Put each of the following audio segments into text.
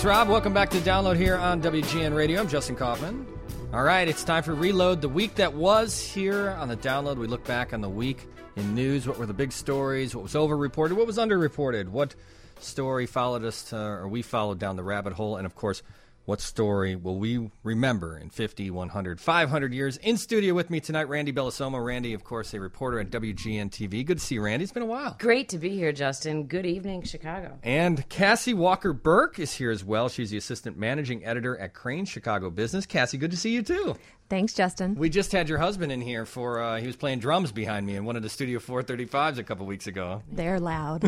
Thanks, Rob. Welcome back to Download here on WGN Radio. I'm Justin Kaufman. All right, it's time for Reload, the week that was here on the Download. We look back on the week in news. What were the big stories? What was over-reported? What was under-reported? What story followed us or we followed down the rabbit hole? And, of course, what story will we remember in 50, 100, 500 years? In studio with me tonight, Randy Bellosomo. Randy, of course, a reporter at WGN-TV. Good to see you, Randy. It's been a while. Great to be here, Justin. Good evening, Chicago. And Cassie Walker-Burke is here as well. She's the assistant managing editor at Crane Chicago Business. Cassie, good to see you, too. Thanks, Justin. We just had your husband in here for, he was playing drums behind me in one of the Studio 435s a couple weeks ago. They're loud.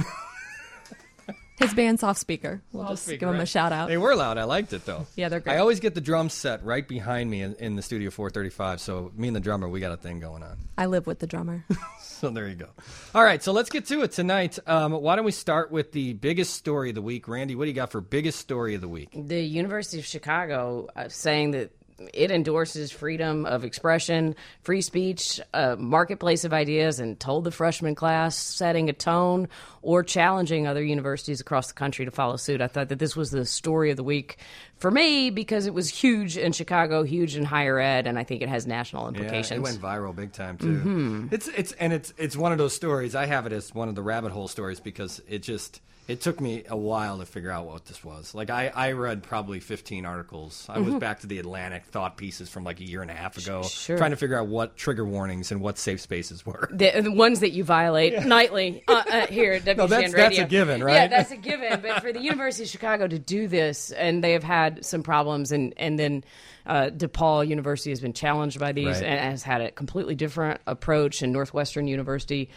His band Soft Speaker. We'll just give him a shout out. They were loud. I liked it, though. Yeah, they're great. I always get the drum set right behind me in the Studio 435, so me and the drummer, we got a thing going on. I live with the drummer. So there you go. All right, so let's get to it tonight. Why don't we start with the biggest story of the week? Randy, what do you got for biggest story of the week? The University of Chicago saying that it endorses freedom of expression, free speech, marketplace of ideas, and told the freshman class, setting a tone or challenging other universities across the country to follow suit. I thought that this was the story of the week for me because it was huge in Chicago, huge in higher ed, and I think it has national implications. Yeah, it went viral big time, too. Mm-hmm. It's one of those stories. I have it as one of the rabbit hole stories because it took me a while to figure out what this was. Like, I read probably 15 articles. I was back to the Atlantic thought pieces from like a year and a half ago, trying to figure out what trigger warnings and what safe spaces were. The ones that you violate nightly here at WGN Radio. That's a given, right? Yeah, that's a given. But for the University of Chicago to do this, and they have had some problems, and then DePaul University has been challenged by these and has had a completely different approach, and Northwestern University,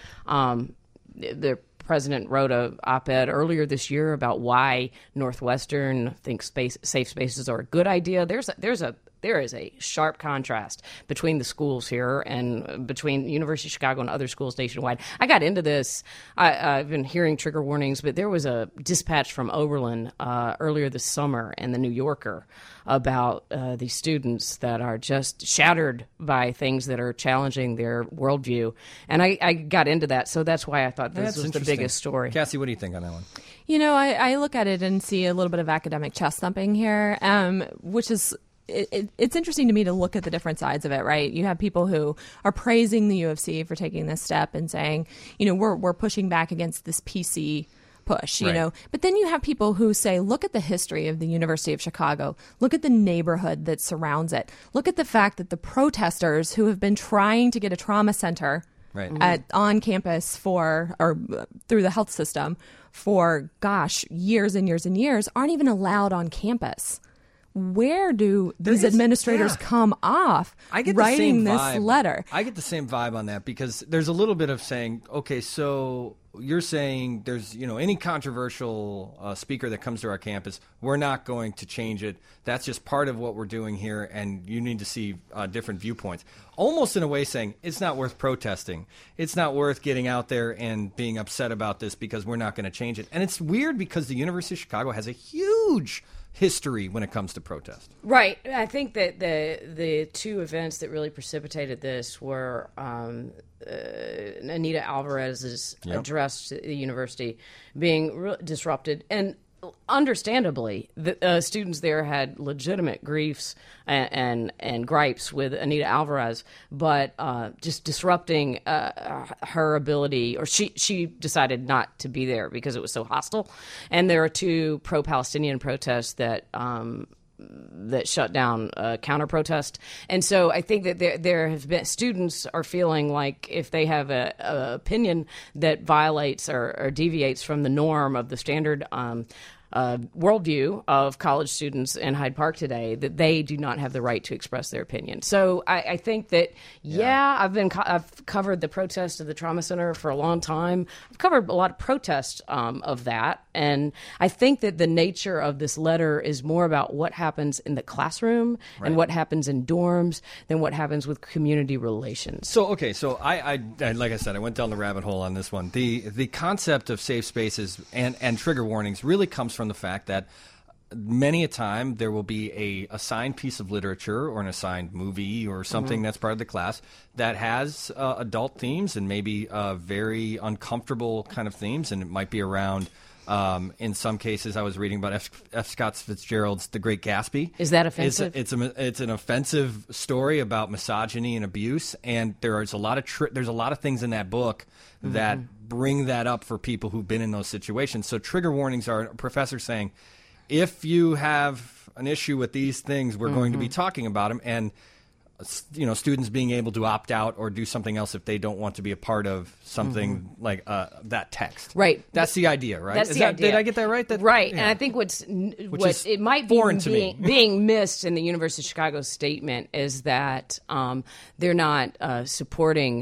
the president wrote a op-ed earlier this year about why Northwestern thinks safe spaces are a good idea. There is a sharp contrast between the schools here and between University of Chicago and other schools nationwide. I got into this. I've been hearing trigger warnings, but there was a dispatch from Oberlin earlier this summer in the New Yorker about these students that are just shattered by things that are challenging their worldview. And I got into that, so that's why I thought this was the biggest story. Cassie, what do you think on that one? You know, I look at it and see a little bit of academic chest thumping here, which is... It's interesting to me to look at the different sides of it, right? You have people who are praising the U of C for taking this step and saying, you know, we're pushing back against this PC push, you know. But then you have people who say, look at the history of the University of Chicago. Look at the neighborhood that surrounds it. Look at the fact that the protesters who have been trying to get a trauma center on campus through the health system for, years and years and years aren't even allowed on campus. Where do these administrators come off writing this letter? I get the same vibe on that because there's a little bit of saying, okay, so you're saying there's, any controversial speaker that comes to our campus, we're not going to change it. That's just part of what we're doing here, and you need to see different viewpoints. Almost in a way saying it's not worth protesting. It's not worth getting out there and being upset about this because we're not going to change it. And it's weird because the University of Chicago has a huge history when it comes to protest. Right. I think that the two events that really precipitated this were Anita Alvarez's address to the university being disrupted, and understandably, the students there had legitimate griefs and gripes with Anita Alvarez, but just disrupting her ability, or she decided not to be there because it was so hostile. And there are two pro-Palestinian protests that shut down counter-protest. And so I think that there have been students are feeling like if they have a opinion that violates or deviates from the norm of the standard worldview of college students in Hyde Park today, that they do not have the right to express their opinion. So I think that, I've covered the protest of the Trauma Center for a long time. I've covered a lot of protests of that. And I think that the nature of this letter is more about what happens in the classroom and what happens in dorms than what happens with community relations. So I like I said, I went down the rabbit hole on this one. The concept of safe spaces and trigger warnings really comes from the fact that many a time there will be a assigned piece of literature or an assigned movie or something that's part of the class that has adult themes and maybe very uncomfortable kind of themes, and it might be around In some cases, I was reading about F. Scott Fitzgerald's The Great Gatsby. Is that offensive? It's an offensive story about misogyny and abuse, and there's a lot of things in that book that bring that up for people who've been in those situations. So trigger warnings are a professor saying, if you have an issue with these things, we're going to be talking about them, and students being able to opt out or do something else if they don't want to be a part of something like that text. Right. That's the idea, right? That's the idea. Did I get that right? Right. Yeah. And I think it might be being missed in the University of Chicago statement is that they're not supporting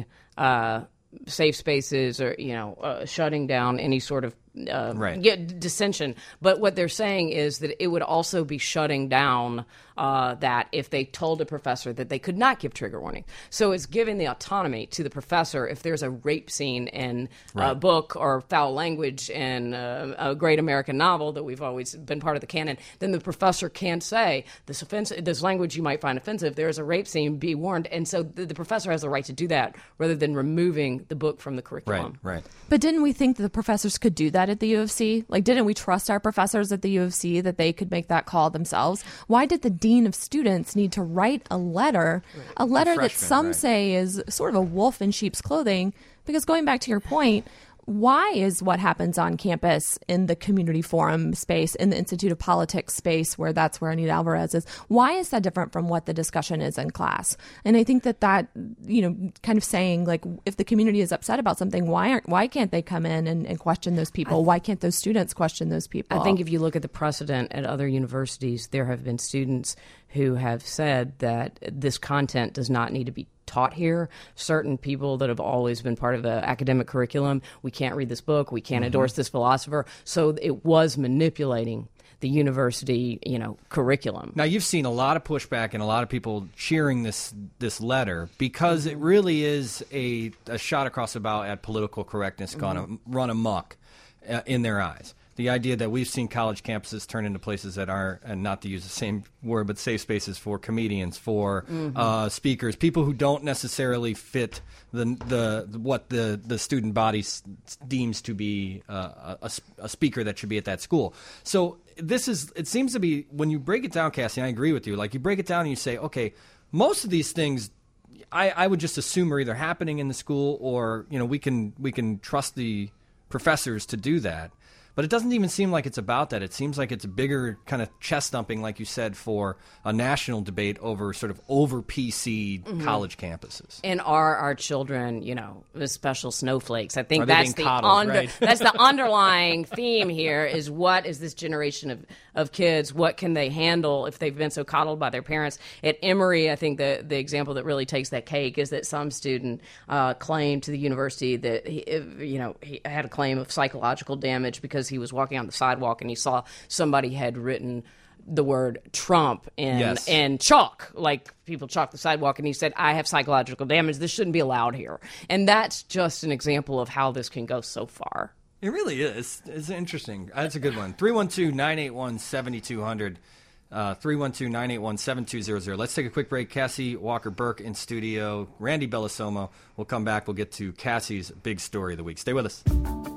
safe spaces or shutting down any sort of dissension. But what they're saying is that it would also be shutting down that if they told a professor that they could not give trigger warning. So it's giving the autonomy to the professor if there's a rape scene in a book or foul language in a great American novel that we've always been part of the canon, then the professor can say this language you might find offensive, there's a rape scene, be warned. And so the professor has the right to do that rather than removing the book from the curriculum. Right. But didn't we think that the professors could do that at the U of C? Like, didn't we trust our professors at the U of C that they could make that call themselves? Why did the dean of students need to write a letter that some say is sort of a wolf in sheep's clothing? Because going back to your point, why is what happens on campus in the community forum space, in the Institute of Politics space, where that's where Anita Alvarez is, why is that different from what the discussion is in class? And I think that kind of saying, like, if the community is upset about something, why can't they come in and question those people? Why can't those students question those people? I think if you look at the precedent at other universities, there have been students who have said that this content does not need to be taught here. Certain people that have always been part of the academic curriculum, we can't read this book, we can't endorse this philosopher. So it was manipulating the university, curriculum. Now, you've seen a lot of pushback and a lot of people cheering this letter because it really is a shot across the bow at political correctness gone run amok in their eyes. The idea that we've seen college campuses turn into places that are, and not to use the same word, but safe spaces for comedians, for speakers, people who don't necessarily fit what the student body deems to be a speaker that should be at that school. So it seems to be, when you break it down, Cassie, and I agree with you, like you break it down and you say, okay, most of these things I would just assume are either happening in the school or, we can trust the professors to do that. But it doesn't even seem like it's about that. It seems like it's a bigger kind of chest thumping, like you said, for a national debate over PC college campuses. And are our children, the special snowflakes? I think that's the underlying theme here is, what is this generation of kids? What can they handle if they've been so coddled by their parents? At Emory, I think the example that really takes that cake is that some student claimed to the university that he had a claim of psychological damage because he was walking on the sidewalk and he saw somebody had written the word Trump in chalk, like people chalk the sidewalk, and he said, I have psychological damage. This shouldn't be allowed here. And that's just an example of how this can go so far. It really is. It's interesting. That's a good one. 312-981-7200. 312-981-7200. Let's take a quick break. Cassie Walker-Burke in studio. Randy Bellosomo. We'll come back. We'll get to Cassie's big story of the week. Stay with us.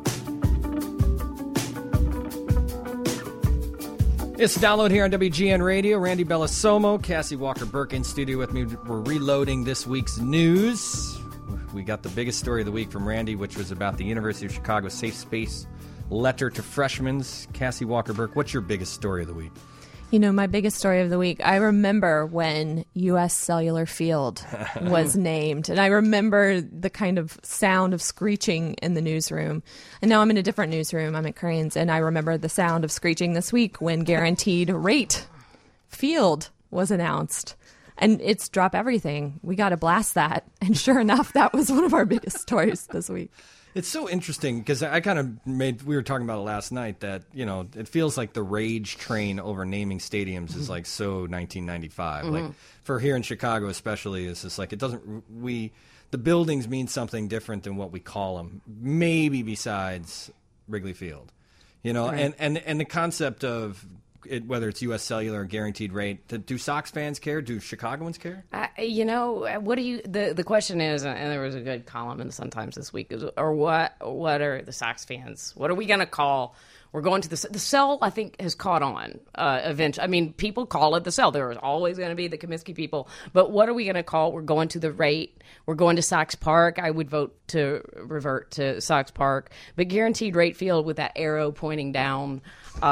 It's Download here on WGN Radio. Randy Bellosomo, Cassie Walker-Burke in studio with me. We're reloading this week's news. We got the biggest story of the week from Randy, which was about the University of Chicago Safe Space letter to freshmen. Cassie Walker-Burke, what's your biggest story of the week? My biggest story of the week, I remember when U.S. Cellular Field was named, and I remember the kind of sound of screeching in the newsroom. And now I'm in a different newsroom. I'm at Crain's, and I remember the sound of screeching this week when Guaranteed Rate Field was announced. And it's drop everything. We got to blast that. And sure enough, that was one of our biggest stories this week. It's so interesting because we were talking about it last night that, it feels like the rage train over naming stadiums is like so 1995. Like for here in Chicago especially, it's just like the buildings mean something different than what we call them, maybe besides Wrigley Field, right. and the concept of it, whether it's U.S. Cellular or Guaranteed Rate, do Sox fans care? Do Chicagoans care? What do you? The question is, and there was a good column in the Sun-Times this week, what are the Sox fans? What are we going to call We're going to the Cell. I think has caught on eventually. I mean, people call it the Cell. There is always going to be the Comiskey people, but what are we going to call it? We're going to the Rate. We're going to Sox Park. I would vote to revert to Sox Park, but Guaranteed Rate Field with that arrow pointing down.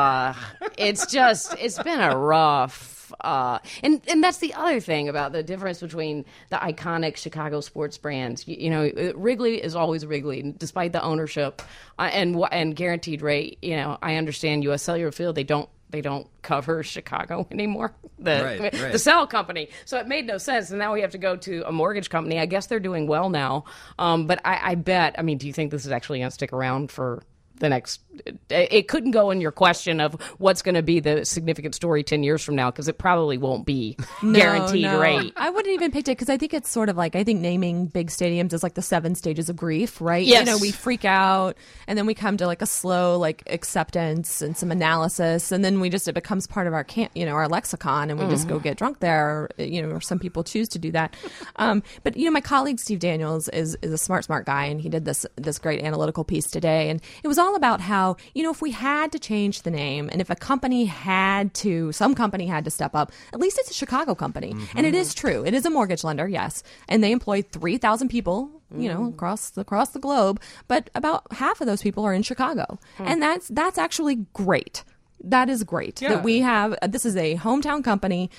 It's been a rough. And that's the other thing about the difference between the iconic Chicago sports brands. You know, Wrigley is always Wrigley, despite the ownership and Guaranteed Rate. You know, I understand U.S. Cellular Field. They don't cover Chicago anymore. The Cell company. So it made no sense. And now we have to go to a mortgage company. I guess they're doing well now. But I bet. I mean, do you think this is actually going to stick around for the next? It couldn't go in your question of what's going to be the significant story 10 years from now, because it probably won't be Guaranteed Rate. I wouldn't even pick it, because I think it's sort of like, I think naming big stadiums is like the 7 stages of grief, right? Yes. You know, we freak out, and then we come to like a slow like acceptance and some analysis, and then it becomes part of our our lexicon, and we just go get drunk there, or some people choose to do that. But my colleague Steve Daniels is a smart guy, and he did this great analytical piece today, and it was all about how, if we had to change the name, and if some company had to step up, at least it's a Chicago company. And it is true. It is a mortgage lender, yes. And they employ 3,000 people, across the globe, but about half of those people are in Chicago. And that's actually great. That is great that we have. This is a hometown company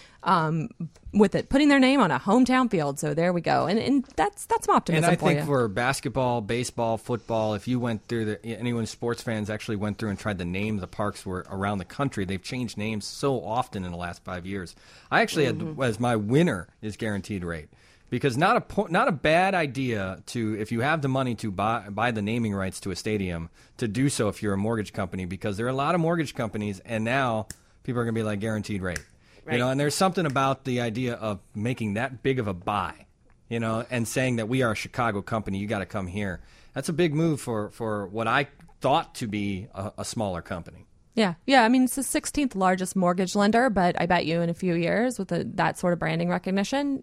with it putting their name on a hometown field. So there we go, and that's some optimism. And I think for basketball, baseball, football, if you went through anyone sports fans actually went through and tried to name the parks around the country, they've changed names so often in the last 5 years. I actually had as my winner is Guaranteed Rate. Because not a bad idea if you have the money to buy the naming rights to a stadium, to do so if you're a mortgage company, because there are a lot of mortgage companies, and now people are going to be like Guaranteed Rate. Right. And there's something about the idea of making that big of a buy, and saying that we are a Chicago company, you got to come here. That's a big move for what I thought to be a smaller company. Yeah. I mean, it's the 16th largest mortgage lender, but I bet you in a few years with that sort of branding recognition,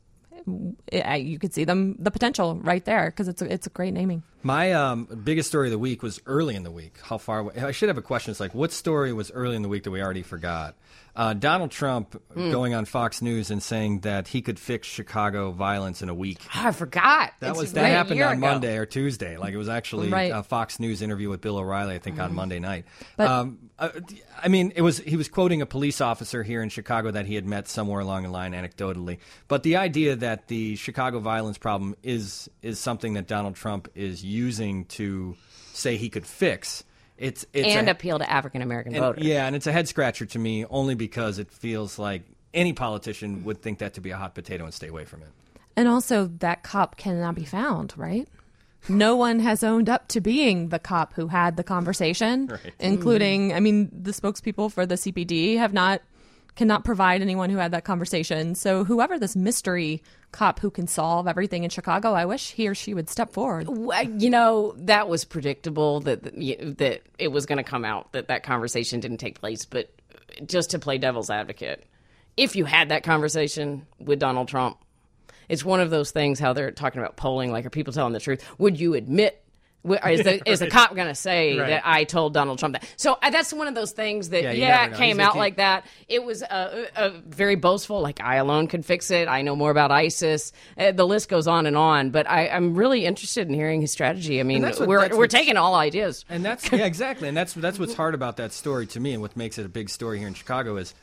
you could see the potential right there, because it's a great naming. My biggest story of the week was early in the week. How far away? I should have a question. It's like, what story was early in the week that we already forgot? Donald Trump going on Fox News and saying that he could fix Chicago violence in a week. I forgot. That happened on Monday or Tuesday. Like, it was actually a Fox News interview with Bill O'Reilly, I think, on Monday night. But, I mean, he was quoting a police officer here in Chicago that he had met somewhere along the line anecdotally. But the idea that the Chicago violence problem is something that Donald Trump is using to say he could fix. It's appeal to African American voters. Yeah, and it's a head scratcher to me, only because it feels like any politician would think that to be a hot potato and stay away from it. And also, that cop cannot be found, right? No one has owned up to being the cop who had the conversation, right. Including, I mean, the spokespeople for the CPD cannot provide anyone who had that conversation. So whoever this mystery cop who can solve everything in Chicago, I wish he or she would step forward. That was predictable that it was going to come out that conversation didn't take place. But just to play devil's advocate, if you had that conversation with Donald Trump, it's one of those things how they're talking about polling, like, are people telling the truth? Would you admit? Is the cop going to say that I told Donald Trump that? So that's one of those things that, it came out like that. It was a very boastful, like, I alone could fix it. I know more about ISIS. The list goes on and on. But I'm really interested in hearing his strategy. I mean, we're taking all ideas. And that's exactly. And that's what's hard about that story to me, and what makes it a big story here in Chicago is,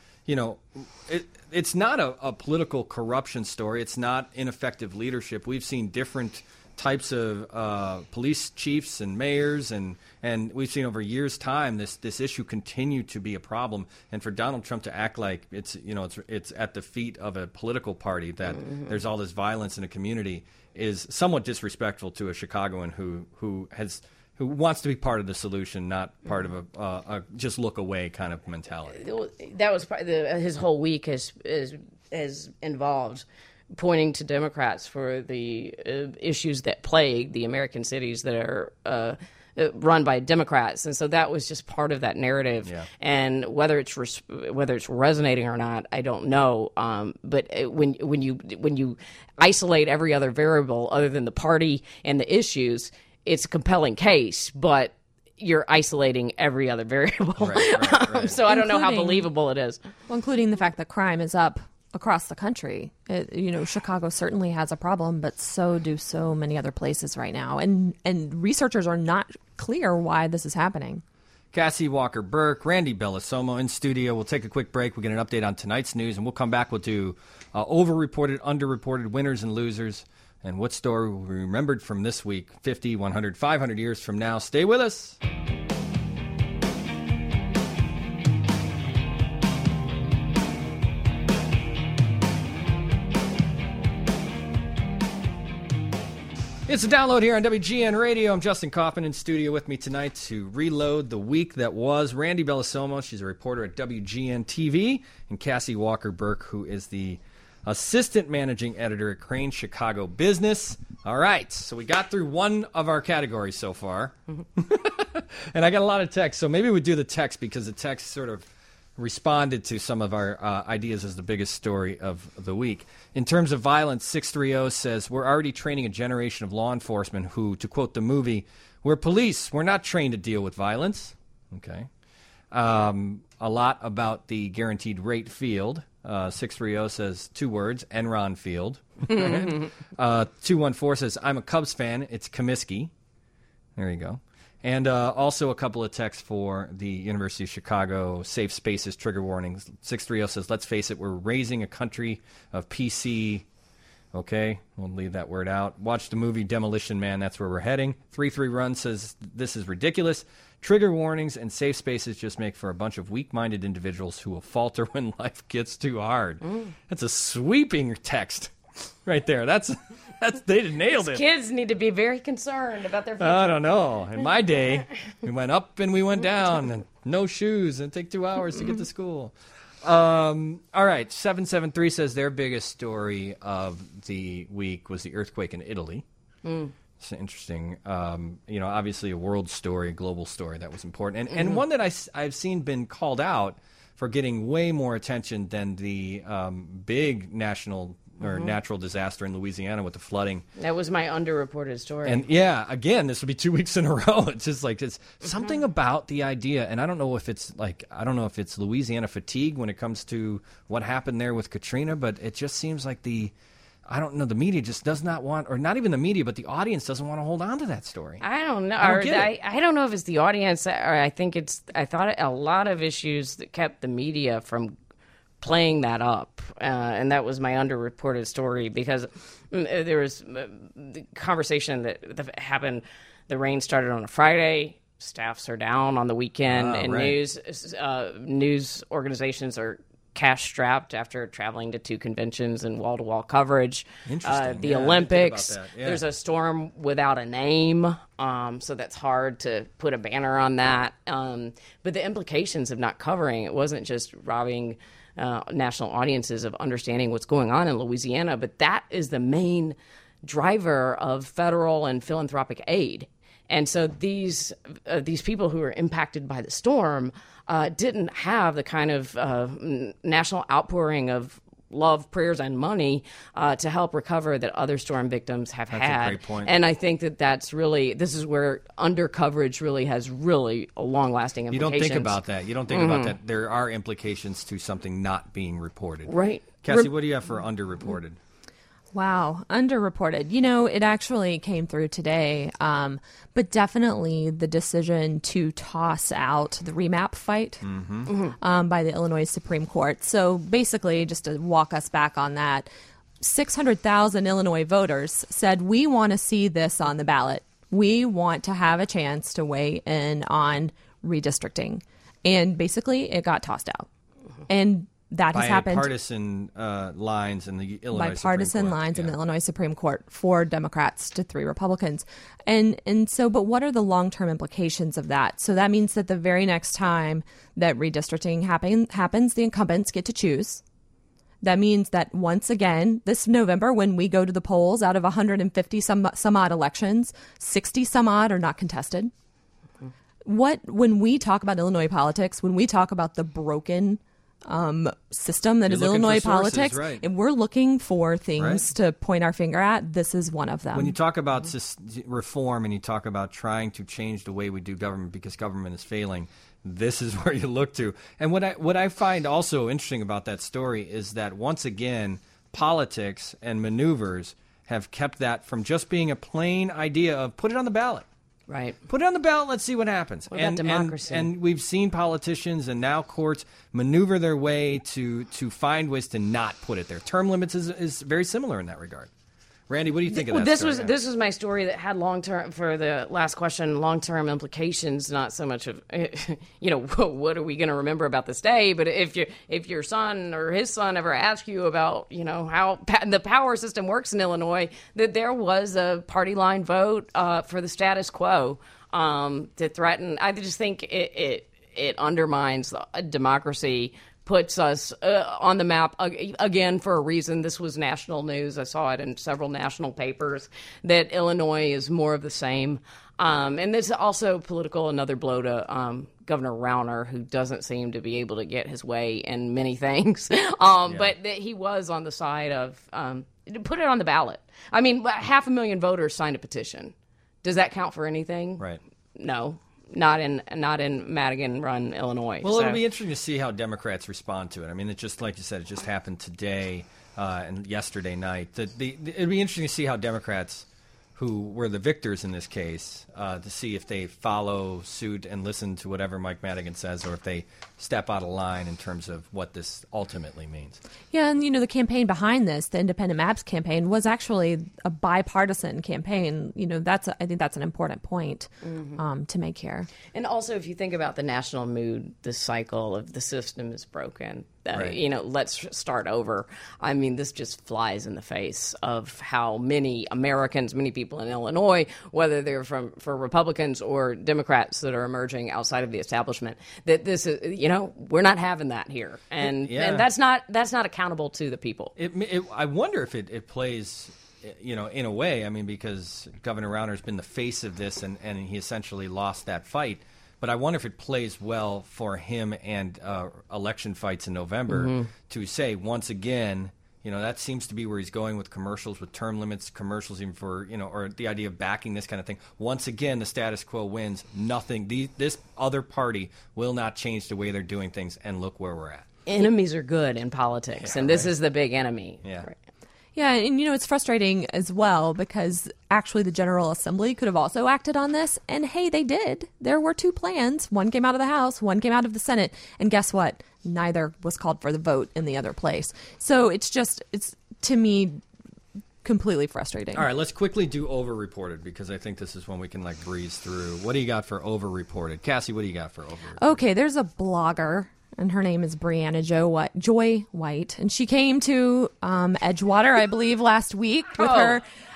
it's not a political corruption story. It's not ineffective leadership. We've seen different types of police chiefs and mayors, and we've seen over years' time this issue continue to be a problem. And for Donald Trump to act like it's at the feet of a political party that there's all this violence in a community is somewhat disrespectful to a Chicagoan who wants to be part of the solution, not part of a just look away kind of mentality. That was his whole week has involved pointing to Democrats for the issues that plague the American cities that are run by Democrats, and so that was just part of that narrative. Yeah. And whether it's resonating or not, I don't know. But when you isolate every other variable other than the party and the issues, it's a compelling case. But you're isolating every other variable. Right. So I don't know how believable it is. Well, including the fact that crime is up across the country. Chicago certainly has a problem, but so do so many other places right now. And researchers are not clear why this is happening. Cassie Walker-Burke, Randy Bellosomo in studio. We'll take a quick break. We'll get an update on tonight's news, and we'll come back. We'll do overreported, underreported, winners and losers, and what story we remembered from this week, 50, 100, 500 years from now. Stay with us. It's a download here on WGN Radio. I'm Justin Kaufman in studio with me tonight to reload the week that was. Randy Bellosomo, she's a reporter at WGN TV, and Cassie Walker-Burke, who is the assistant managing editor at Crane Chicago Business. All right, so we got through one of our categories so far. And I got a lot of text, so maybe we do the text because the text sort of responded to some of our ideas as the biggest story of the week. In terms of violence, 630 says, we're already training a generation of law enforcement who, to quote the movie, we're police. We're not trained to deal with violence. Okay. A lot about the guaranteed rate field. 630 says 2 words, Enron Field. 214 says, I'm a Cubs fan. It's Comiskey. There you go. And also a couple of texts for the University of Chicago safe spaces trigger warnings. 630 says, let's face it, we're raising a country of PC. Okay, we'll leave that word out. Watch the movie Demolition Man. That's where we're heading. 33 Run says, this is ridiculous. Trigger warnings and safe spaces just make for a bunch of weak-minded individuals who will falter when life gets too hard. That's a sweeping text right there. They nailed it. Kids need to be very concerned about their future. I don't know. In my day, we went up and we went down, and no shoes, and it take 2 hours to get to school. All right, 773 says their biggest story of the week was the earthquake in Italy. It's interesting. Obviously a world story, a global story that was important, and one that I've seen been called out for getting way more attention than the big national or natural disaster in Louisiana with the flooding. That was my underreported story. And yeah, again, this will be 2 weeks in a row. It's just like it's something about the idea, and I don't know if it's Louisiana fatigue when it comes to what happened there with Katrina, but it just seems like the media just does not want, or not even the media, but the audience doesn't want to hold on to that story. I don't know. I don't know if it's the audience, or I thought a lot of issues that kept the media from playing that up, and that was my underreported story because there was the conversation that happened. The rain started on a Friday. Staffs are down on the weekend, and right. news organizations are cash-strapped after traveling to 2 conventions and wall-to-wall coverage. Interesting. The Olympics. Yeah. There's a storm without a name, so that's hard to put a banner on that. But the implications of not covering, it wasn't just robbing national audiences of understanding what's going on in Louisiana, but that is the main driver of federal and philanthropic aid. And so these people who were impacted by the storm didn't have the kind of national outpouring of love, prayers, and money to help recover that other storm victims have had. That's a great point. And I think this is where undercoverage really has really long-lasting implications. You don't think about that. You don't think about that. There are implications to something not being reported. Right. Cassie, what do you have for underreported? Wow, underreported. It actually came through today, but definitely the decision to toss out the remap fight by the Illinois Supreme Court. So basically, just to walk us back on that, 600,000 Illinois voters said, we want to see this on the ballot. We want to have a chance to weigh in on redistricting. And basically, it got tossed out. And that has happened by partisan lines in the Illinois Supreme Court. In the Illinois Supreme Court, 4 Democrats to 3 Republicans. And so, but what are the long-term implications of that? So that means that the very next time that redistricting happens, the incumbents get to choose. That means that once again, this November, when we go to the polls, out of 150 some odd elections, 60 some odd are not contested. When we talk about Illinois politics, when we talk about the broken system that You're is looking Illinois for sources, politics, right. and we're looking for things to point our finger at. This is one of them. When you talk about reform and you talk about trying to change the way we do government because government is failing, this is where you look to. And what I find also interesting about that story is that, once again, politics and maneuvers have kept that from just being a plain idea of put it on the ballot. Right. Put it on the ballot. Let's see what happens. What about democracy? And we've seen politicians and now courts maneuver their way to find ways to not put it there. Term limits is very similar in that regard. Randy, what do you think of that this story? This was my story that had long-term, for the last question, long-term implications, not so much of, what are we going to remember about this day, but if your son or his son ever asks you about, how the power system works in Illinois, that there was a party line vote for the status quo to threaten. I just think it undermines democracy, puts us on the map again for a reason. This was national news. I saw it in several national papers that Illinois is more of the same. And this is also political, another blow to Governor Rauner, who doesn't seem to be able to get his way in many things. But that he was on the side of put it on the ballot. I mean, 500,000 voters signed a petition. Does that count for anything? Right. No. Not in Madigan-run Illinois. Well, it'll be interesting to see how Democrats respond to it. I mean, it just, like you said, it just happened today and yesterday night. It'd be interesting to see how Democrats, who were the victors in this case, to see if they follow suit and listen to whatever Mike Madigan says, or if they step out of line in terms of what this ultimately means. Yeah, and the campaign behind this, the Independent Maps campaign, was actually a bipartisan campaign. I think that's an important point to make here. And also, if you think about the national mood, the cycle of the system is broken. Right. Let's start over. I mean, this just flies in the face of how many Americans, many people in Illinois, whether they're for Republicans or Democrats that are emerging outside of the establishment, that this is, we're not having that here, and that's not accountable to the people. I wonder if it plays, in a way. I mean, because Governor Rauner's been the face of this, and he essentially lost that fight. But I wonder if it plays well for him and election fights in November to say, once again, that seems to be where he's going with commercials, with term limits, commercials even for, or the idea of backing this kind of thing. Once again, the status quo wins. Nothing. This other party will not change the way they're doing things, and look where we're at. Enemies are good in politics, and this is the big enemy. Yeah. Right. Yeah, and it's frustrating as well because actually the General Assembly could have also acted on this, and hey, they did. There were two plans. One came out of the House, one came out of the Senate, and guess what? Neither was called for the vote in the other place. So it's to me completely frustrating. All right, let's quickly do overreported, because I think this is when we can breeze through. What do you got for overreported? Cassie, what do you got for overreported? Okay, there's a blogger, and her name is Brianna Joy White, and she came to Edgewater, I believe, last week with her.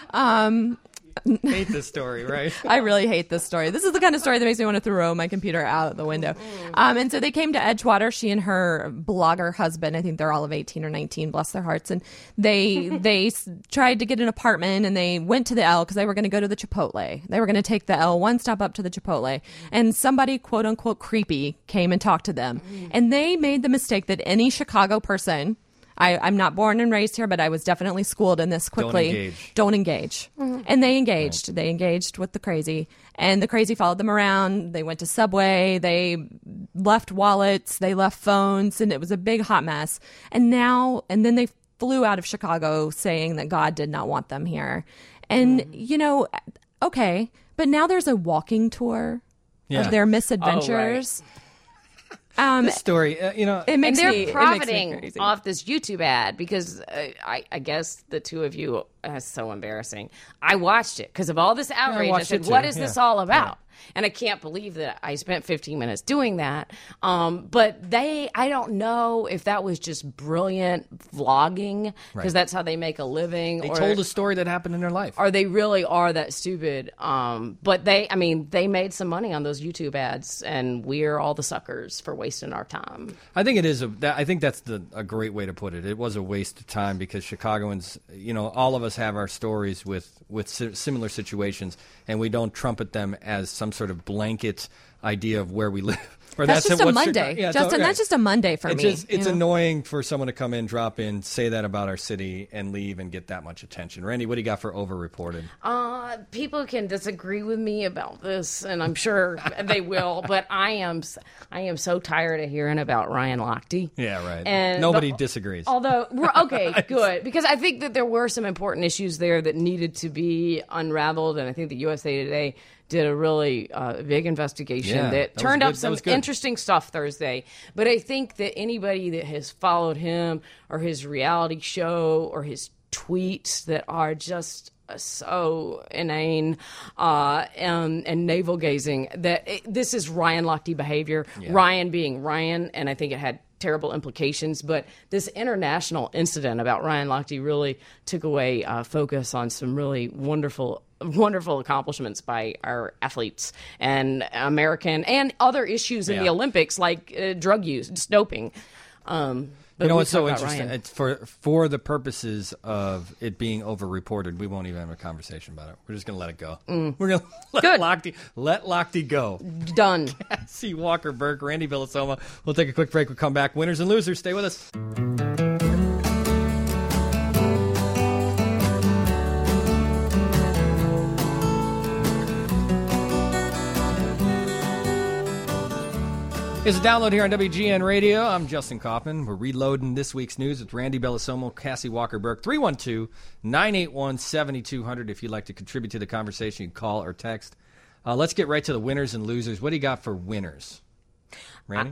Hate this story, right? I really hate this story. This is the kind of story that makes me want to throw my computer out the window. And so they came to Edgewater, she and her blogger husband. I think they're all of 18 or 19, bless their hearts. And they tried to get an apartment, and they went to the L because they were going to go to the Chipotle. They were going to take the L one stop up to the Chipotle. And somebody, quote unquote, creepy came and talked to them. And they made the mistake that any Chicago person, I'm not born and raised here, but I was definitely schooled in this quickly. Don't engage. And they engaged. Right. They engaged with the crazy. And the crazy followed them around. They went to Subway. They left wallets. They left phones. And it was a big hot mess. And then they flew out of Chicago saying that God did not want them here. And, okay. But now there's a walking tour of their misadventures. Oh, right. This story, it makes they're me profiting crazy. off this YouTube ad because I guess the two of you, that's so embarrassing. I watched it because of all this outrage. I said, what is this all about? Yeah. And I can't believe that I spent 15 minutes doing that. But I don't know if that was just brilliant vlogging because that's how they make a living. They told a story that happened in their life. Or they really are that stupid. But they made some money on those YouTube ads, and we're all the suckers for wasting our time. I think it is. I think that's a great way to put it. It was a waste of time because Chicagoans, all of us have our stories with similar situations, and we don't trumpet them as some sort of blanket idea of where we live. Or That's just a Monday. Yeah, Justin, that's just a Monday for me. It's annoying for someone to come in, drop in, say that about our city, and leave and get that much attention. Randy, what do you got for overreported? People can disagree with me about this, and I'm sure they will. But I am so tired of hearing about Ryan Lochte. Yeah, right. And nobody disagrees. Although, okay, good, because I think that there were some important issues there that needed to be unraveled, and I think the USA Today did a really big investigation that turned up some interesting stuff Thursday. But I think that anybody that has followed him or his reality show or his tweets that are just so inane and navel-gazing, that this is Ryan Lochte behavior, Ryan being Ryan, and I think it had terrible implications, but this international incident about Ryan Lochte really took away focus on some really wonderful accomplishments by our athletes and American and other issues in the Olympics, like drug use, doping. You know what's so interesting? It's for the purposes of it being over-reported, we won't even have a conversation about it. We're just going to let it go. We're going to let Lochte go. Done. Cassie Walker-Burke, Randy Villasoma. We'll take a quick break. We'll come back. Winners and losers, stay with us. It's a download here on WGN Radio. I'm Justin Kaufman. We're reloading this week's news with Randy Bellosomo, Cassie Walker-Burke. 312-981-7200 if you'd like to contribute to the conversation. You can call or text. Let's get right to the winners and losers. What do you got for winners? Randy?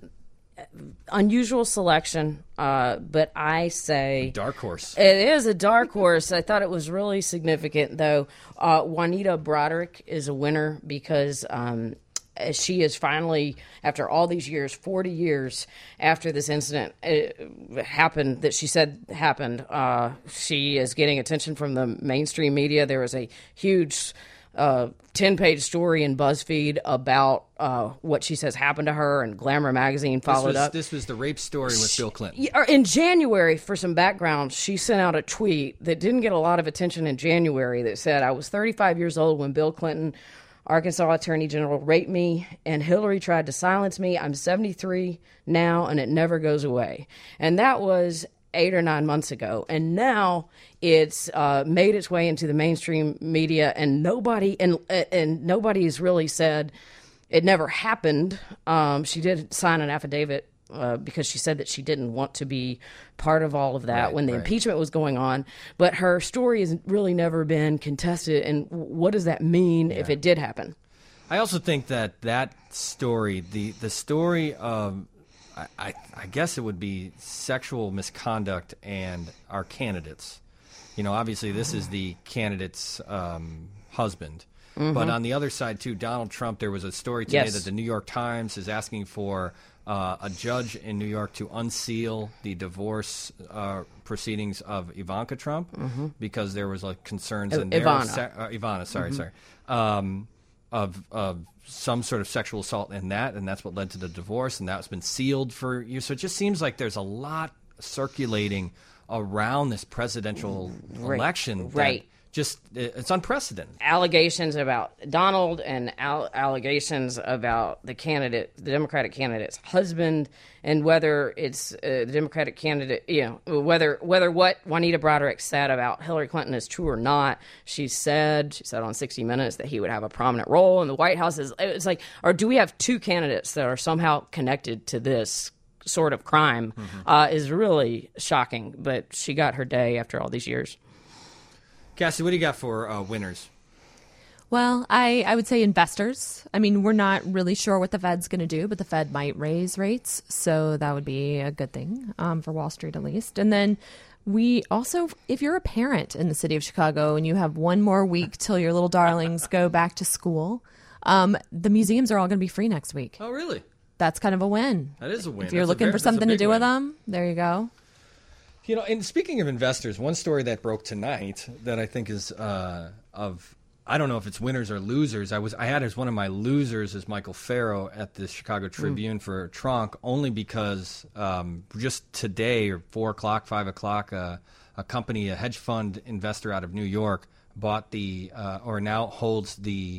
Unusual selection, but I say... Dark horse. It is a dark horse. I thought it was really significant, though. Juanita Broaddrick is a winner because... she is finally, after all these years, 40 years after this incident happened, that she said happened, she is getting attention from the mainstream media. There was a huge 10-page story in BuzzFeed about what she says happened to her, and Glamour magazine followed up. This was the rape story with Bill Clinton. In January, for some background, she sent out a tweet that didn't get a lot of attention in January that said, "I was 35 years old when Bill Clinton, Arkansas Attorney General, raped me, and Hillary tried to silence me. I'm 73 now, and it never goes away." And that was 8 or 9 months ago. And now it's made its way into the mainstream media, and nobody has really said it never happened. She did sign an affidavit because she said that she didn't want to be part of all of that when the impeachment was going on. But her story has really never been contested. And what does that mean if it did happen? I also think that story, the story of, I guess it would be sexual misconduct and our candidates. You know, obviously this is the candidate's husband. Mm-hmm. But on the other side, too, Donald Trump, there was a story today that the New York Times is asking for a judge in New York to unseal the divorce proceedings of Ivanka Trump because there was concerns in there. Ivana, of some sort of sexual assault in that, and that's what led to the divorce, and that's been sealed for years. So it just seems like there's a lot circulating around this presidential election. Right. Just it's unprecedented. Allegations about Donald and allegations about the Democratic candidate's husband, and whether it's the Democratic candidate, whether what Juanita Broaddrick said about Hillary Clinton is true or not. She said on 60 Minutes that he would have a prominent role in the White House. It's like, or do we have two candidates that are somehow connected to this sort of crime? Is really shocking. But she got her day after all these years. Cassie, what do you got for winners? Well, I would say investors. I mean, we're not really sure what the Fed's going to do, but the Fed might raise rates. So that would be a good thing for Wall Street, at least. And then we also, if you're a parent in the city of Chicago and you have one more week till your little darlings go back to school, the museums are all going to be free next week. Oh, really? That's kind of a win. That is a win. If you're looking for something to do with them, there you go. You know, and speaking of investors, one story that broke tonight that I think is I don't know if it's winners or losers. I had as one of my losers is Michael Farrow at the Chicago Tribune for Tronc, only because just today or 4 o'clock, 5 o'clock, a hedge fund investor out of New York bought or now holds the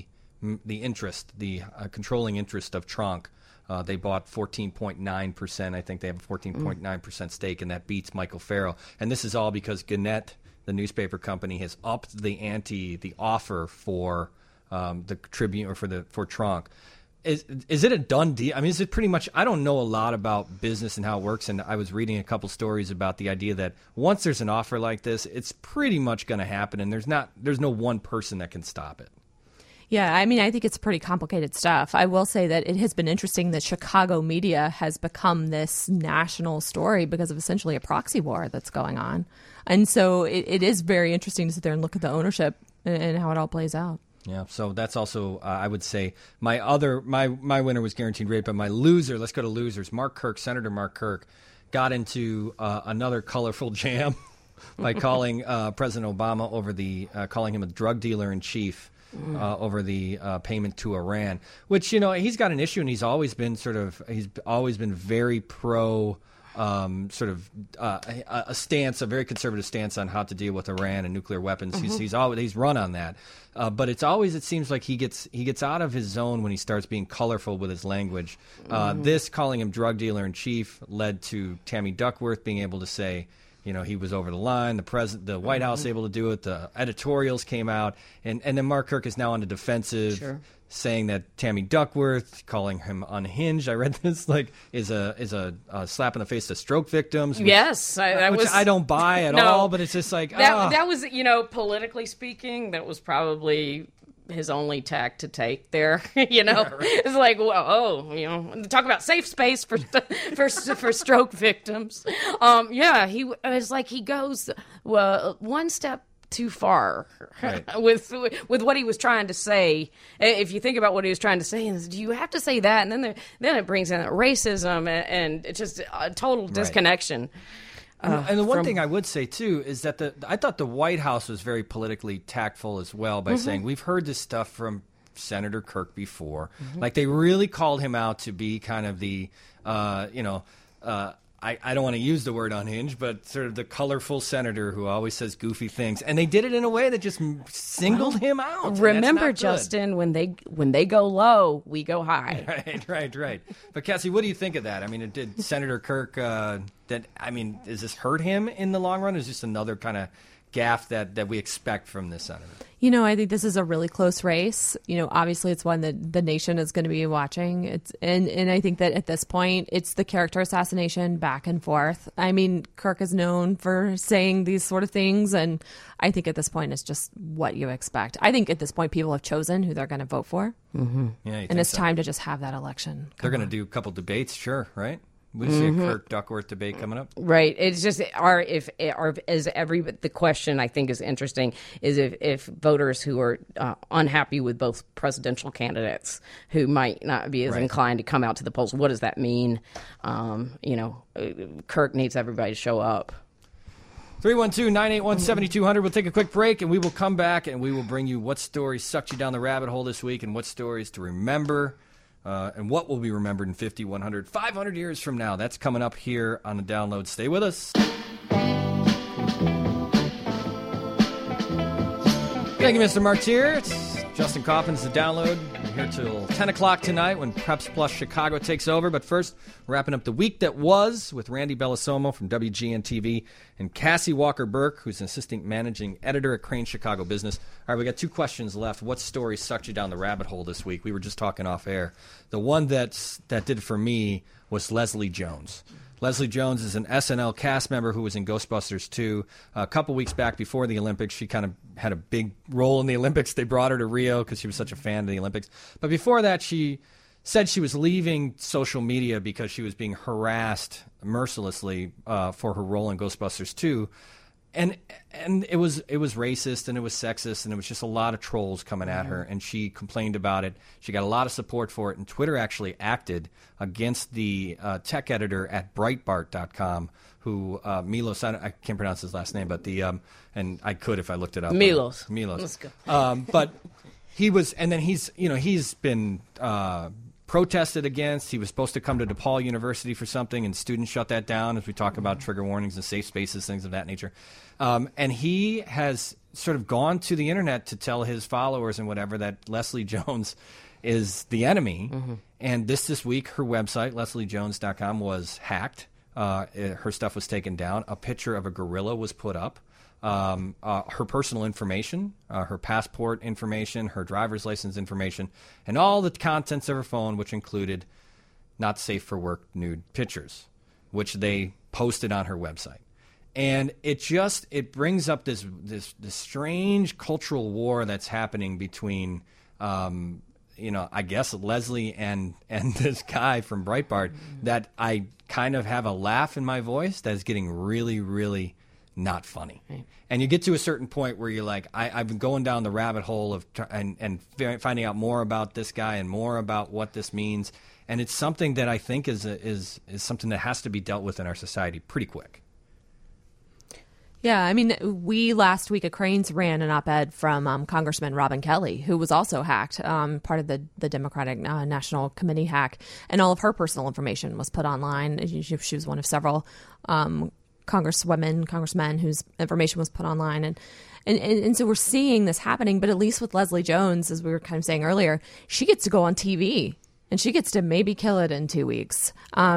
the interest, the controlling interest of Tronc. They bought 14.9%. I think they have a 14.9% stake, and that beats Michael Farrell. And this is all because Gannett, the newspaper company, has upped the offer for the Tribune or for Tronc. Is it a done deal? I mean, is it pretty much? I don't know a lot about business and how it works, and I was reading a couple stories about the idea that once there's an offer like this, it's pretty much going to happen, and there's no one person that can stop it. Yeah, I mean, I think it's pretty complicated stuff. I will say that it has been interesting that Chicago media has become this national story because of essentially a proxy war that's going on. And so it is very interesting to sit there and look at the ownership and how it all plays out. Yeah, so that's also, I would say, my winner was Guaranteed Rate, but my loser, let's go to losers. Senator Mark Kirk, got into another colorful jam by calling President Obama calling him a drug dealer in chief over the payment to Iran, which, he's got an issue, and he's always been very pro. A very conservative stance on how to deal with Iran and nuclear weapons. He's run on that, but it seems like he gets out of his zone when he starts being colorful with his language. This calling him drug dealer in chief led to Tammy Duckworth being able to say, he was over the line. The White House able to do it. The editorials came out, and then Mark Kirk is now on the defensive. Sure. Saying that Tammy Duckworth, calling him unhinged. I read this is a slap in the face to stroke victims. Which, yes, I don't buy at all. But it's just like that was politically speaking, that was probably his only tack to take there. Yeah, right. It's like, talk about safe space for stroke victims. He was like, he goes one step too far, right, with what he was trying to say. If you think about what he was trying to say, do you have to say that? And then it brings in racism and it's just a total disconnection. Right. And the one thing I would say too is that I thought the White House was very politically tactful as well by saying, we've heard this stuff from Senator Kirk before. Like, they really called him out to be kind of the I don't want to use the word unhinged, but sort of the colorful senator who always says goofy things. And they did it in a way that just singled him out. Remember, Justin, when they go low, we go high. Right. But Cassie, what do you think of that? I mean, did Senator Kirk, does this hurt him in the long run? Or is this another kind of gaffe that we expect from this senator? I think this is a really close race. Obviously it's one that the nation is going to be watching. And I think that at this point, it's the character assassination back and forth. I mean, Kirk is known for saying these sort of things, and I think at this point it's just what you expect. I think at this point people have chosen who they're going to vote for. Mm-hmm. Yeah, and it's time to just have that election. They're going to do a couple debates, sure, right? We see a Kirk Duckworth debate coming up, right? It's just the question I think is interesting is if voters who are unhappy with both presidential candidates who might not be as inclined to come out to the polls, what does that mean? Kirk needs everybody to show up. 312-981-7200. We'll take a quick break, and we will come back, and we will bring you what stories sucked you down the rabbit hole this week and what stories to remember. And what will be remembered in 50, 100, 500 years from now. That's coming up here on the Download. Stay with us. Thank you, Mr. Martyr. It's Justin Coffins, the Download. We're here till 10 o'clock tonight when Preps Plus Chicago takes over. But first, wrapping up the week that was with Randy Bellosomo from WGN-TV and Cassie Walker-Burke, who's an assistant managing editor at Crane Chicago Business. All right, we got two questions left. What story sucked you down the rabbit hole this week? We were just talking off air. The one that did for me was Leslie Jones. Leslie Jones is an SNL cast member who was in Ghostbusters 2. A couple weeks back before the Olympics, she kind of had a big role in the Olympics. They brought her to Rio because she was such a fan of the Olympics. But before that, she said she was leaving social media because she was being harassed mercilessly for her role in Ghostbusters 2. And it was racist and it was sexist and it was just a lot of trolls coming at her, and she complained about it. She got a lot of support for it, and Twitter actually acted against the tech editor at Breitbart.com, who Milos, I can't pronounce his last name, but and I could if I looked it up. Milos. Let's go. But he was, and then he's been protested against. He was supposed to come to DePaul University for something, and students shut that down as we talk about trigger warnings and safe spaces, things of that nature. And he has sort of gone to the internet to tell his followers and whatever that Leslie Jones is the enemy. And this week, her website, lesliejones.com, was hacked. Her stuff was taken down. A picture of a gorilla was put up. Her personal information, her passport information, her driver's license information, and all the contents of her phone, which included not safe for work nude pictures, which they posted on her website. And it brings up this strange cultural war that's happening between, I guess Leslie and this guy from Breitbart, that I kind of have a laugh in my voice that is getting really, really not funny. Right. And you get to a certain point where you're like, I've been going down the rabbit hole of and finding out more about this guy and more about what this means. And it's something that I think is something that has to be dealt with in our society pretty quick. Yeah, I mean, we last week at Crain's ran an op-ed from Congressman Robin Kelly, who was also hacked, part of the Democratic National Committee hack, and all of her personal information was put online. She was one of several congressmen whose information was put online, and so we're seeing this happening. But at least with Leslie Jones, as we were kind of saying earlier, she gets to go on TV. And she gets to maybe kill it in 2 weeks.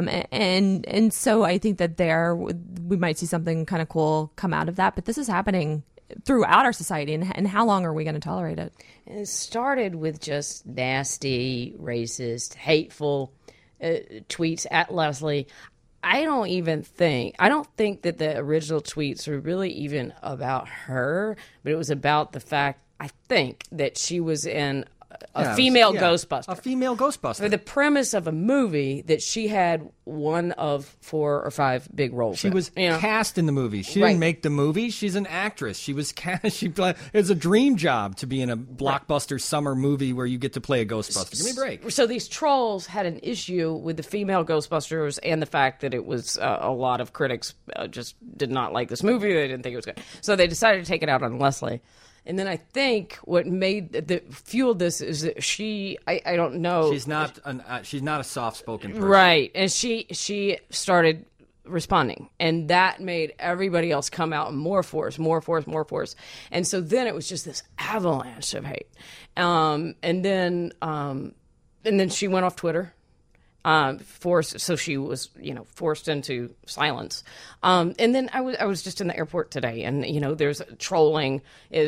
And so I think that we might see something kind of cool come out of that. But this is happening throughout our society. And how long are we going to tolerate it? It started with just nasty, racist, hateful tweets at Leslie. I don't think that the original tweets were really even about her, but it was about the fact, I think, that she was in a female Ghostbuster. A female Ghostbuster. For the premise of a movie that she had one of 4 or 5 big roles. She was cast in the movie. She didn't make the movie. She's an actress. She was cast. It's a dream job to be in a blockbuster summer movie where you get to play a Ghostbuster. Give me a break. So these trolls had an issue with the female Ghostbusters and the fact that it was a lot of critics just did not like this movie. They didn't think it was good. So they decided to take it out on Leslie. And then I think what fueled this is that I don't know. She's not a soft-spoken person. Right. And she started responding. And that made everybody else come out in more force. And so then it was just this avalanche of hate. And then she went off Twitter. So she was, forced into silence. And then I was just in the airport today, and there's trolling.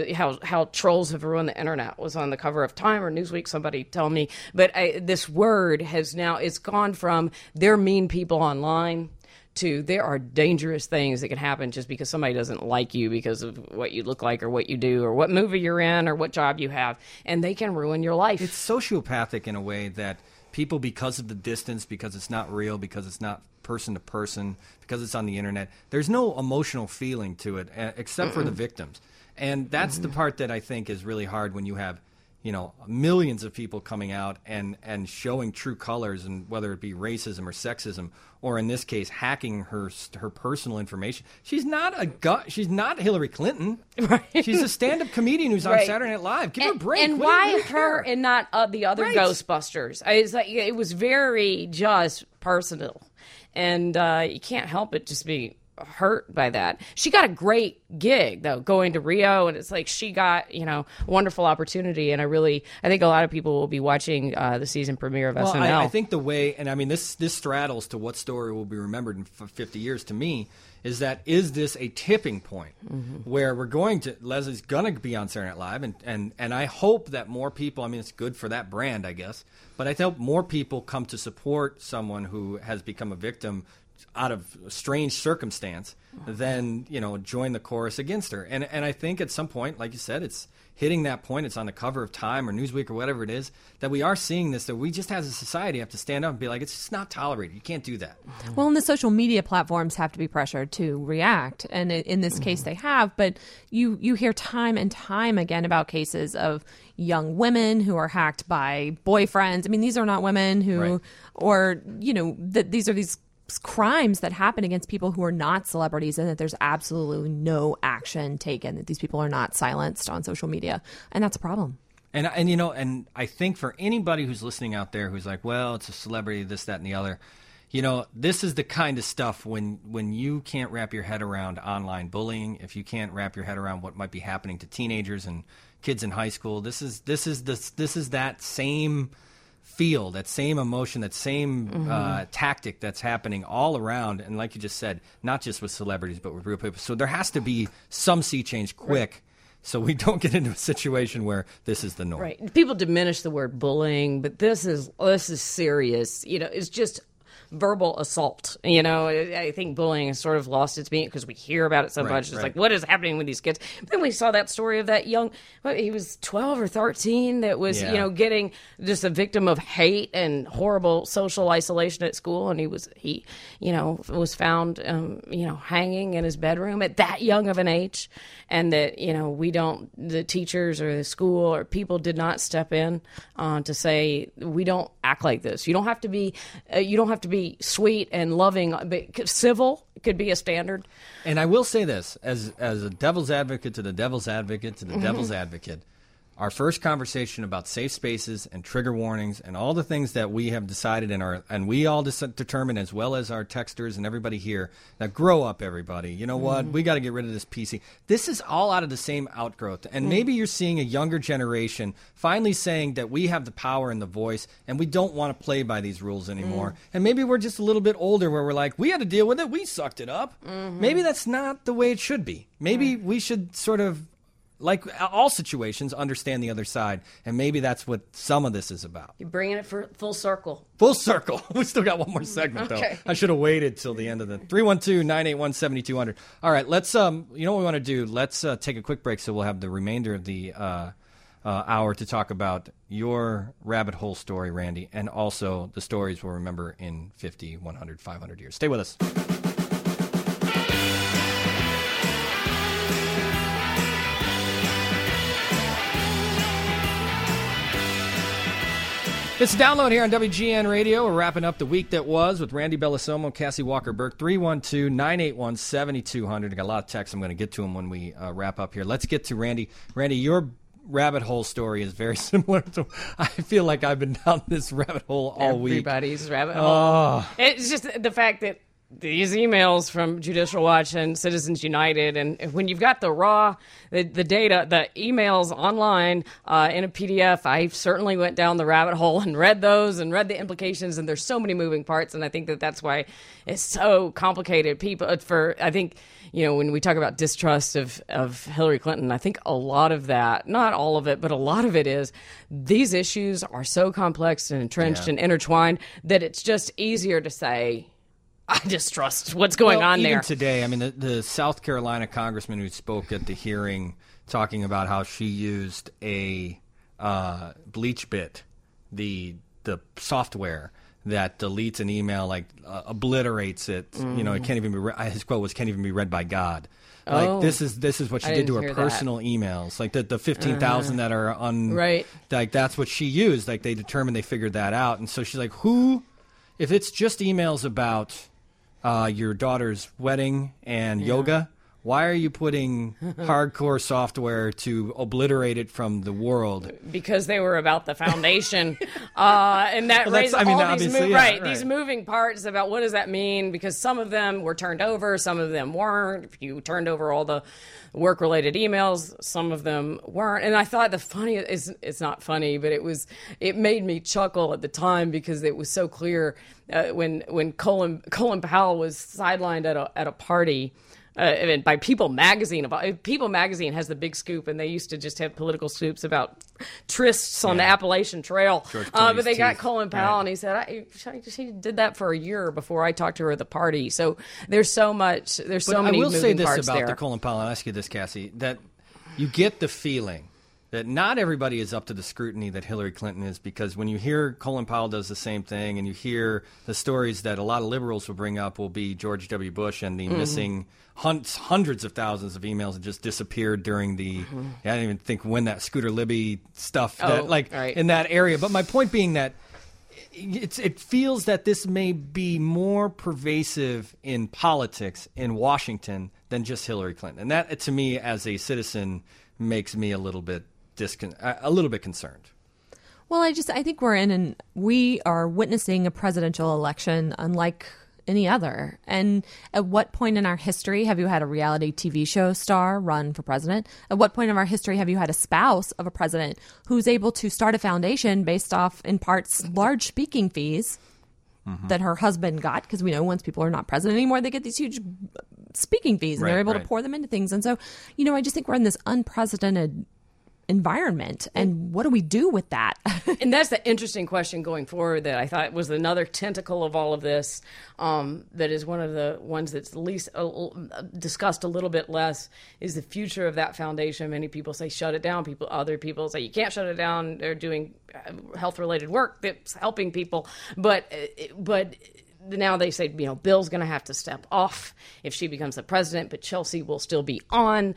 How trolls have ruined the internet was on the cover of Time or Newsweek. Somebody tell me, but this word it's gone from they're mean people online to there are dangerous things that can happen just because somebody doesn't like you because of what you look like or what you do or what movie you're in or what job you have, and they can ruin your life. It's sociopathic in a way that people, because of the distance, because it's not real, because it's not person to person, because it's on the internet, there's no emotional feeling to it except for the victims. And that's the part that I think is really hard when you have, millions of people coming out and showing true colors, and whether it be racism or sexism, or in this case, hacking her personal information. She's not Hillary Clinton. Right. She's a stand-up comedian who's on Saturday Night Live. Give her a break. And why her and not the other Ghostbusters? It's like it was very just personal, and you can't help it just be hurt by that. She got a great gig though, going to Rio, and it's like she got wonderful opportunity, and I think a lot of people will be watching the season premiere of SNL. I think the way, and I mean this straddles to what story will be remembered in 50 years to me, is this a tipping point where Leslie's gonna be on Saturday Night Live, and I hope that more people, I mean it's good for that brand I guess, but I hope more people come to support someone who has become a victim out of strange circumstance than join the chorus against her. And I think at some point, like you said, it's hitting that point. It's on the cover of Time or Newsweek or whatever it is, that we are seeing this, that we just as a society have to stand up and be like, it's just not tolerated. You can't do that. Well, and the social media platforms have to be pressured to react, and in this case they have. But you hear time and time again about cases of young women who are hacked by boyfriends. I mean, these are not women who, or these are these crimes that happen against people who are not celebrities, and that there's absolutely no action taken, that these people are not silenced on social media, and that's a problem. And I think for anybody who's listening out there who's like, well, it's a celebrity, this, that, and the other, this is the kind of stuff when you can't wrap your head around online bullying, if you can't wrap your head around what might be happening to teenagers and kids in high school, this is that same feel, that same emotion, that same tactic that's happening all around. And like you just said, not just with celebrities, but with real people. So there has to be some sea change quick. Right. So we don't get into a situation where this is the norm. Right. People diminish the word bullying, but this is serious. It's just verbal assault. I think bullying has sort of lost its meaning because we hear about it so much. It's like, what is happening with these kids? But then we saw that story of that he was 12 or 13 that was, getting just a victim of hate and horrible social isolation at school. And he was was found, hanging in his bedroom at that young of an age. And that, the teachers or the school or people did not step in to say, we don't act like this. You don't have to be sweet and loving, but civil could be a standard. And I will say this, as a devil's advocate to the devil's advocate to the devil's advocate, our first conversation about safe spaces and trigger warnings and all the things that we have decided and we all determine, as well as our texters and everybody here, that grow up, everybody. You know what? We got to get rid of this PC. This is all out of the same outgrowth. And maybe you're seeing a younger generation finally saying that we have the power and the voice and we don't want to play by these rules anymore. And maybe we're just a little bit older where we're like, we had to deal with it. We sucked it up. Maybe that's not the way it should be. Maybe we should sort of, like all situations, understand the other side. And maybe that's what some of this is about. You're bringing it for full circle. Full circle. We still got one more segment, though. I should have waited till the end of the 312-981-7200. All right, let's, you know what we want to do? Let's take a quick break so we'll have the remainder of the hour to talk about your rabbit hole story, Randy, and also the stories we'll remember in 50, 100, 500 years. Stay with us. It's a download here on WGN Radio. We're wrapping up the week that was with Randy Bellosomo, Cassie Walker-Burke, 312-981-7200. I got a lot of texts. I'm going to get to them when we wrap up here. Let's get to Randy. Randy, your rabbit hole story is very similar to, I feel like I've been down this rabbit hole all week. Everybody's rabbit hole. It's just the fact that these emails from Judicial Watch and Citizens United, and when you've got the data, the emails online in a PDF, I certainly went down the rabbit hole and read those and read the implications, and there's so many moving parts, and I think that's why it's so complicated. I think, when we talk about distrust of Hillary Clinton, I think a lot of that, not all of it, but a lot of it is these issues are so complex and entrenched and intertwined that it's just easier to say, I distrust what's going on there. Even today, I mean, the South Carolina congressman who spoke at the hearing talking about how she used a BleachBit, the software that deletes an email, obliterates it. It can't even be. His quote was, "Can't even be read by God." This is what she did to her personal emails, like the 15,000 that are right. Like that's what she used. Like they figured that out, and so she's like, if it's just emails about your daughter's wedding and yoga, why are you putting hardcore software to obliterate it from the world? Because they were about the foundation, and that raised all these moving parts about what does that mean? Because some of them were turned over, some of them weren't. If you turned over all the work-related emails, some of them weren't. And I thought the funny is, it's not funny, but it made me chuckle at the time because it was so clear when Colin Powell was sidelined at a party. By People Magazine. People Magazine has the big scoop, and they used to just have political scoops about trysts on the Appalachian Trail. But they got Colin Powell, and he said, she did that for a year before I talked to her at the party. So there's so many moving parts there. I will say this about the Colin Powell, and I'll ask you this, Cassie, that you get the feeling that not everybody is up to the scrutiny that Hillary Clinton is, because when you hear Colin Powell does the same thing, and you hear the stories that a lot of liberals will bring up will be George W. Bush and the missing hundreds of thousands of emails that just disappeared during the, I don't even think when that Scooter Libby stuff, in that area. But my point being that it feels that this may be more pervasive in politics in Washington than just Hillary Clinton. And that, to me, as a citizen, makes me a little bit concerned. Well, I think we are witnessing a presidential election unlike any other. And at what point in our history have you had a reality TV show star run for president? At what point of our history have you had a spouse of a president who's able to start a foundation based off, in parts, large speaking fees that her husband got? Because we know once people are not president anymore, they get these huge speaking fees, and they're able to pour them into things. And so, I just think we're in this unprecedented environment, and what do we do with that? And that's the interesting question going forward that I thought was another tentacle of all of this, that is one of the ones that's least discussed a little bit less, is the future of that foundation. Many people say shut it down. Other people say you can't shut it down. They're doing health-related work that's helping people, but now they say, Bill's going to have to step off if she becomes the president, but Chelsea will still be on.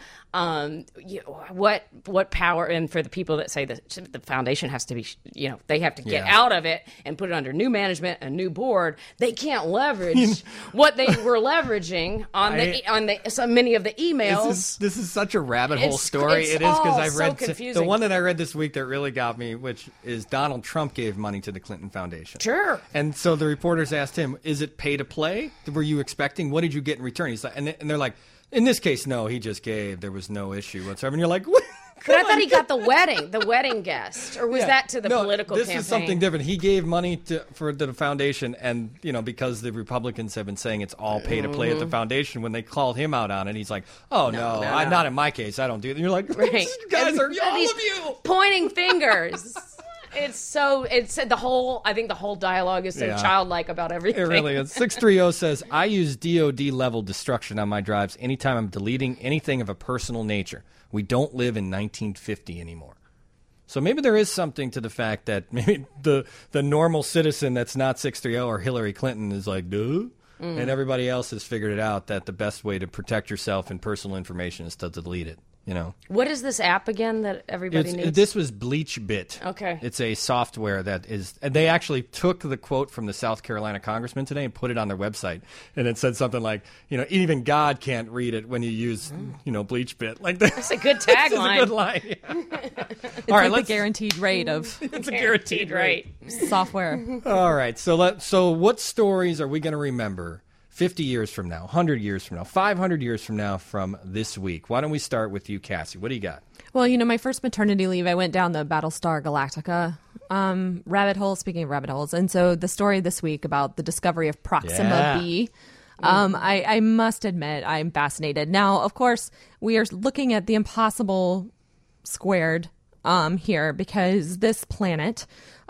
What power? And for the people that say that the foundation has to be, they have to get out of it and put it under new management, a new board. They can't leverage what they were leveraging on so many of the emails. This is such a rabbit hole story. It is, because I've read confusing. The one that I read this week that really got me, which is Donald Trump gave money to the Clinton Foundation. Sure. And so the reporters asked him, is it pay to play? Were you expecting? What did you get in return? He's like, and they're like, in this case, no, he just gave. There was no issue whatsoever. And you're like, what? But I thought he got the wedding guest, or was that to the political campaign? This is something different. He gave money for the foundation, and because the Republicans have been saying it's all pay to play at the foundation, when they called him out on it, he's like, "Oh no, not in my case. I don't do it." And you're like, right. "You guys are all of you pointing fingers." It's the whole. I think the whole dialogue is so childlike about everything. It really is. 630 says, I use DoD level destruction on my drives anytime I'm deleting anything of a personal nature. We don't live in 1950 anymore. So maybe there is something to the fact that maybe the normal citizen that's not 630 or Hillary Clinton is like, duh. And everybody else has figured it out that the best way to protect yourself and personal information is to delete it. What is this app again that everybody needs? This was BleachBit. Okay. It's a software that is, and they actually took the quote from the South Carolina congressman today and put it on their website. And it said something like, even God can't read it when you use, BleachBit. Like that's a good tagline. That's a good line. It's all right, the guaranteed rate of. It's a guaranteed rate. Software. All right. So what stories are we going to remember 50 years from now, 100 years from now, 500 years from now from this week? Why don't we start with you, Cassie? What do you got? Well, my first maternity leave, I went down the Battlestar Galactica rabbit hole, speaking of rabbit holes. And so the story this week about the discovery of Proxima B, I must admit I'm fascinated. Now, of course, we are looking at the impossible squared here, because this planet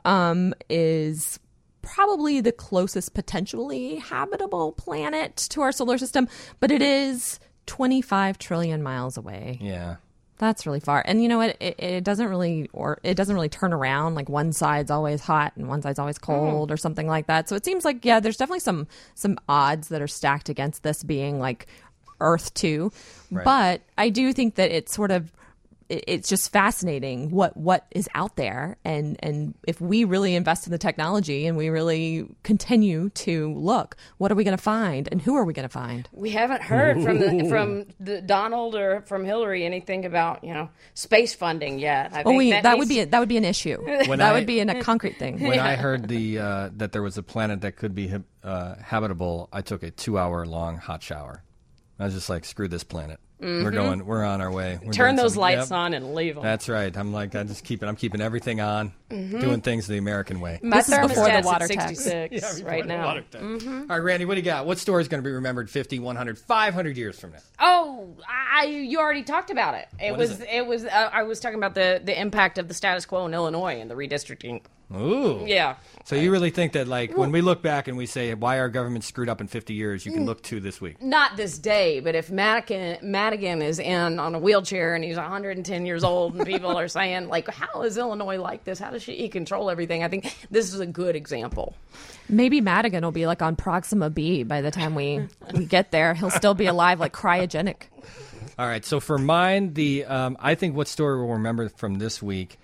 is probably the closest potentially habitable planet to our solar system, but it is 25 trillion miles away. Yeah. That's really far. And you know what? It doesn't really turn around. Like one side's always hot and one side's always cold or something like that. So it seems like, there's definitely some odds that are stacked against this being like Earth too. Right. But I do think that it's just fascinating what is out there, and if we really invest in the technology and we really continue to look, what are we going to find, and who are we going to find? We haven't heard from the Donald or from Hillary anything about space funding yet. I think that would be an issue. That would be a concrete thing. When I heard that there was a planet that could be habitable, I took a 2-hour long hot shower. I was just like, screw this planet. Mm-hmm. We're on our way. Turn those lights on and leave them. That's right. I'm like, I'm keeping everything on, doing things the American way. My thermostat's at 66 right now. Mm-hmm. All right, Randy, what do you got? What story is going to be remembered 50, 100, 500 years from now? Oh, you already talked about it. It was I was talking about the impact of the status quo in Illinois and the redistricting. Ooh. Yeah. So you really think that, when we look back and we say, why our government screwed up in 50 years, you can look to this week? Not this day, but if Madigan is in on a wheelchair and he's 110 years old and people are saying, how is Illinois like this? How does he control everything? I think this is a good example. Maybe Madigan will be on Proxima B by the time we get there. He'll still be alive, cryogenic. All right. So for mine, I think what story we'll remember from this week,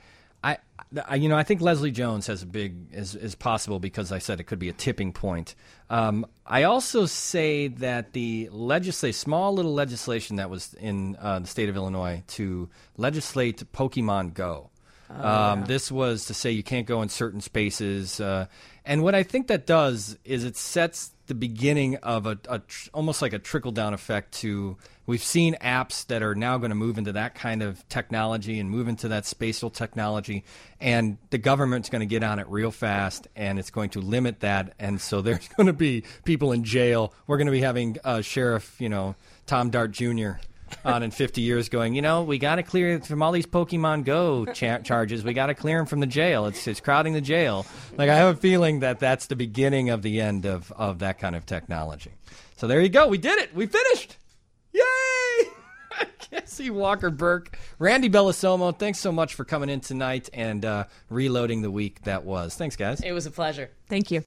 I think Leslie Jones has a big is possible, because I said it could be a tipping point. I also say that the small little legislation that was in the state of Illinois to legislate Pokemon Go. This was to say you can't go in certain spaces. And what I think that does is it sets the beginning of almost like a trickle-down effect to, we've seen apps that are now going to move into that kind of technology and move into that spatial technology, and the government's going to get on it real fast, and it's going to limit that, and so there's going to be people in jail. We're going to be having Sheriff, Tom Dart Jr. on in 50 years going, we got to clear from all these Pokemon Go charges. We got to clear them from the jail. It's crowding the jail. Like, I have a feeling that that's the beginning of the end of that kind of technology. So there you go. We did it. We finished. Yay! Casey Walker-Burke, Randy Bellosomo, thanks so much for coming in tonight and reloading the week that was. Thanks, guys. It was a pleasure. Thank you.